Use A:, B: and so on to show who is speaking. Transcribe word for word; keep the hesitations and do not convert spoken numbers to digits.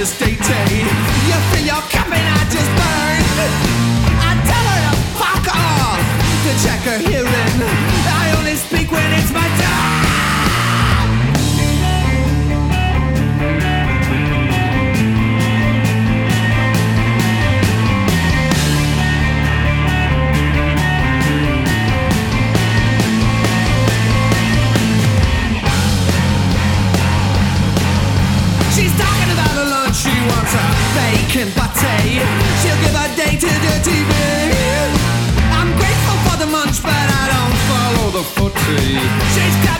A: statey. You fill your cup and I just burn. I tell her to fuck off, to check her hearing. I only speak when it's my turn. She's talking about a lunch, she wants a bacon butty. She'll give a day to the T V. I'm grateful for the munch, but I don't follow the footy. She's got